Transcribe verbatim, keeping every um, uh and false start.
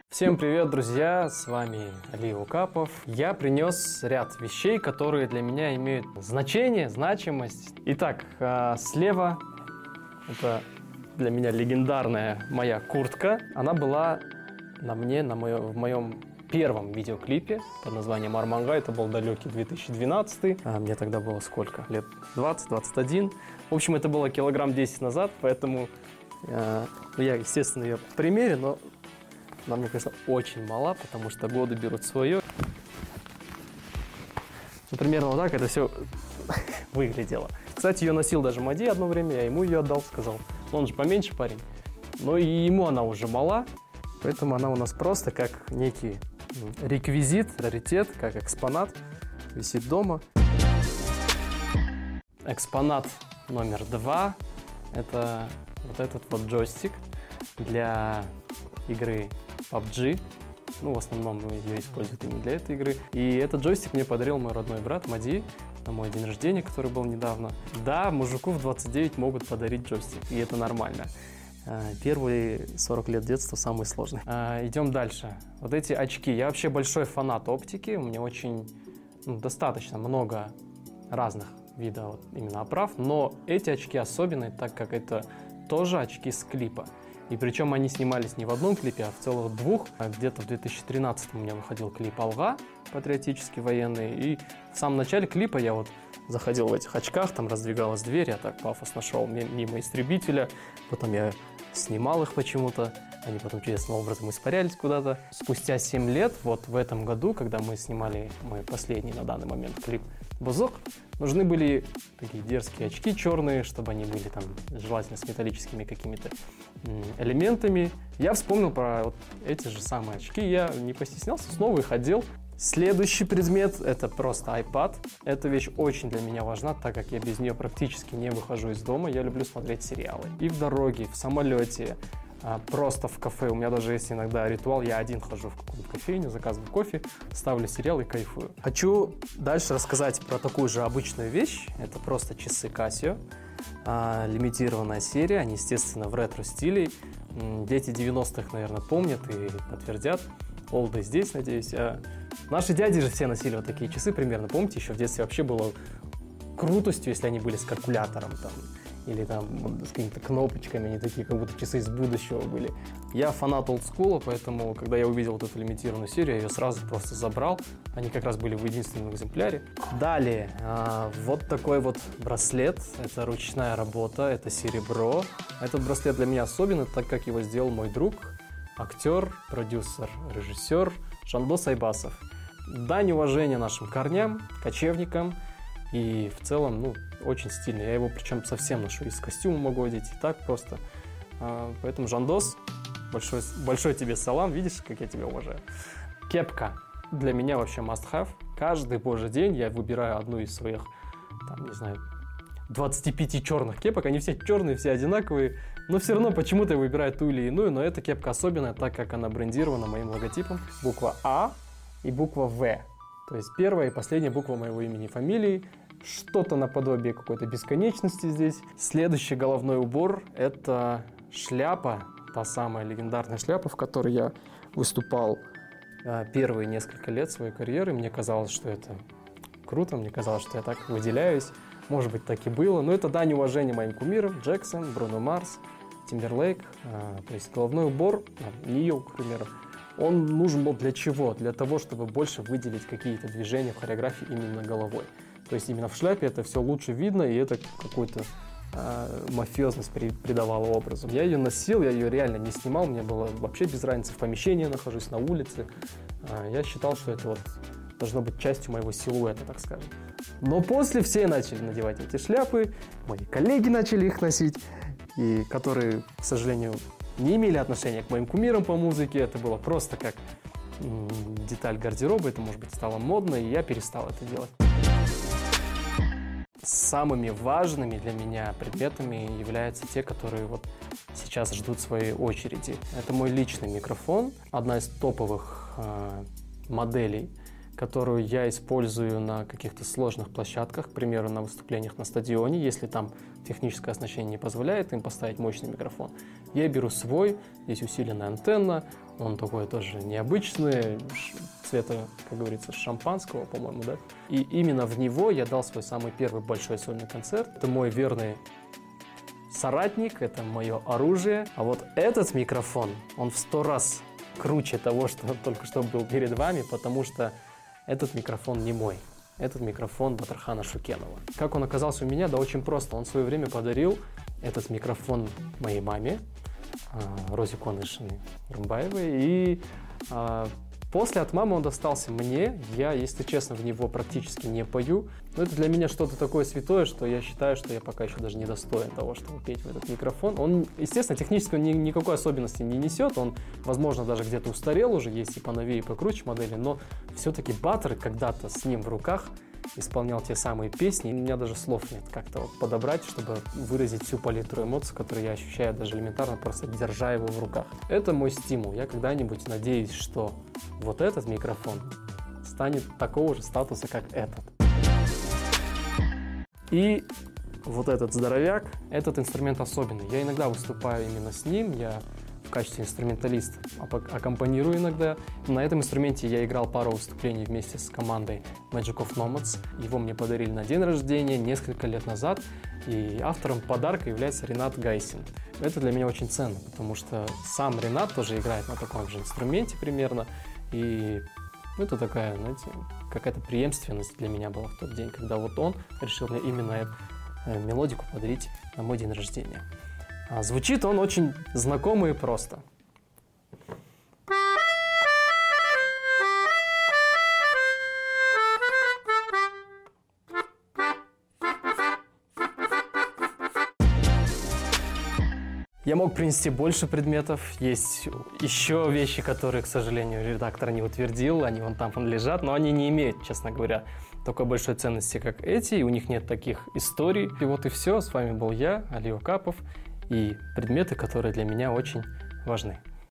Всем привет, друзья! С вами Али Укапов. Я принес ряд вещей, которые для меня имеют значение, значимость. Итак, слева это для меня легендарная моя куртка. Она была на мне на моё, в моем первом видеоклипе под названием «Арманга». Это был далекий две тысячи двенадцатый. А мне тогда было сколько? Лет двадцать двадцать один. В общем, это было килограмм десять назад, поэтому э, я, естественно, ее примерю, но она, мне кажется, очень мала, потому что годы берут свое. Ну, примерно вот так это все выглядело. Кстати, ее носил даже Мади одно время, я ему ее отдал, сказал. Он же поменьше парень. Но и ему она уже мала, поэтому она у нас просто как некий реквизит, раритет, как экспонат, висит дома. Экспонат номер два – это вот этот вот джойстик для игры пабг. Ну, в основном ее используют именно для этой игры. И этот джойстик мне подарил мой родной брат Мади на мой день рождения, который был недавно. Да, мужику в двадцать девять могут подарить джойстик, и это нормально. Первые сорок лет детства самые сложные. Идем дальше. Вот эти очки. Я вообще большой фанат оптики. У меня очень ну, достаточно много разных видов вот, именно оправ. Но эти очки особенные, так как это тоже очки с клипа. И причем они снимались не в одном клипе, а в целых двух. Где-то в две тысячи тринадцатом у меня выходил клип «Алга», патриотический, военный. И в самом начале клипа я вот заходил в этих очках, там раздвигалась дверь, я так пафосно шел мимо истребителя. Потом я снимал их почему-то, они потом чудесным образом испарялись куда-то. Спустя семь лет, вот в этом году, когда мы снимали мой последний на данный момент клип «Бузок», нужны были такие дерзкие очки черные, чтобы они были там желательно с металлическими какими-то элементами. Я вспомнил про вот эти же самые очки, я не постеснялся, снова их одел. Следующий предмет – это просто iPad. Эта вещь очень для меня важна, так как я без нее практически не выхожу из дома. Я люблю смотреть сериалы. И в дороге, в самолете, просто в кафе. У меня даже есть иногда ритуал. Я один хожу в какую-то кофейню, заказываю кофе, ставлю сериал и кайфую. Хочу дальше рассказать про такую же обычную вещь. Это просто часы Casio. Лимитированная серия. Они, естественно, в ретро-стиле. Дети девяностых, наверное, помнят и подтвердят. Олды здесь, надеюсь. А наши дяди же все носили вот такие часы примерно. Помните, еще в детстве вообще было крутостью, если они были с калькулятором там, или там с какими-то кнопочками, они такие, как будто часы из будущего были. Я фанат олдскула, поэтому, когда я увидел вот эту лимитированную серию, я ее сразу просто забрал. Они как раз были в единственном экземпляре. Далее, а, вот такой вот браслет. Это ручная работа, это серебро. Этот браслет для меня особенный, так как его сделал мой друг, актер, продюсер, режиссер Жандос Айбасов. Дань уважения нашим корням, кочевникам и в целом, ну, очень стильно. Я его причем совсем ношу, из костюма могу одеть, и так просто. А, поэтому, Жандос, большой, большой тебе салам, видишь, как я тебя уважаю. Кепка для меня вообще must have. Каждый божий день я выбираю одну из своих, там, не знаю, двадцати пяти черных кепок, они все черные, все одинаковые, но все равно почему-то я выбираю ту или иную, но эта кепка особенная, так как она брендирована моим логотипом. Буква А и буква В, то есть первая и последняя буква моего имени и фамилии, что-то наподобие какой-то бесконечности здесь. Следующий головной убор – это шляпа, та самая легендарная шляпа, в которой я выступал первые несколько лет своей карьеры. Мне казалось, что это круто, мне казалось, что я так выделяюсь. Может быть, так и было, но это дань уважения моим кумирам: Джексон, Бруно Марс, Тимберлейк. А, то есть головной убор, Нио, к примеру, он нужен был для чего? Для того, чтобы больше выделить какие-то движения в хореографии именно головой. То есть именно в шляпе это все лучше видно, и это какую-то а, мафиозность при, придавало образу. Я ее носил, я ее реально не снимал, мне было вообще без разницы, в помещении нахожусь, на улице. А, я считал, что это вот должно быть частью моего силуэта, так скажем. Но после все начали надевать эти шляпы, мои коллеги начали их носить, и которые, к сожалению, не имели отношения к моим кумирам по музыке. Это было просто как м, деталь гардероба, это, может быть, стало модно, и я перестал это делать. Самыми важными для меня предметами являются те, которые вот сейчас ждут своей очереди. Это мой личный микрофон, одна из топовых э, моделей, которую я использую на каких-то сложных площадках, к примеру, на выступлениях на стадионе, если там техническое оснащение не позволяет им поставить мощный микрофон. Я беру свой, здесь усиленная антенна, он такой тоже необычный, цвета, как говорится, шампанского, по-моему, да? И именно в него я дал свой самый первый большой сольный концерт. Это мой верный соратник, это мое оружие. А вот этот микрофон, он в сто раз круче того, что только что был перед вами, потому что этот микрофон не мой. Этот микрофон Батырхана Шукенова. Как он оказался у меня? Да очень просто. Он в свое время подарил этот микрофон моей маме, Розе Конышиной Рымбаевой. И а, после от мамы он достался мне. Я, если честно, в него практически не пою. Но это для меня что-то такое святое, что я считаю, что я пока еще даже не достоин того, чтобы петь в этот микрофон. Он, естественно, технически ни, никакой особенности не несет. Он, возможно, даже где-то устарел уже, есть и поновее, и покруче модели. Но все-таки Батыр когда-то с ним в руках исполнял те самые песни. И у меня даже слов нет как-то вот подобрать, чтобы выразить всю палитру эмоций, которые я ощущаю даже элементарно, просто держа его в руках. Это мой стимул. Я когда-нибудь надеюсь, что вот этот микрофон станет такого же статуса, как этот. И вот этот здоровяк, этот инструмент особенный. Я иногда выступаю именно с ним, я в качестве инструменталиста аккомпанирую иногда. На этом инструменте я играл пару выступлений вместе с командой Magic of Nomads. Его мне подарили на день рождения несколько лет назад, и автором подарка является Ренат Гайсин. Это для меня очень ценно, потому что сам Ренат тоже играет на таком же инструменте примерно, и это такая, знаете, какая-то преемственность для меня была в тот день, когда вот он решил мне именно эту мелодику подарить на мой день рождения. А звучит он очень знакомо и просто. Я мог принести больше предметов, есть еще вещи, которые, к сожалению, редактор не утвердил, они вон там лежат, но они не имеют, честно говоря, такой большой ценности, как эти, и у них нет таких историй. И вот и все, с вами был я, Али Окапов, и предметы, которые для меня очень важны.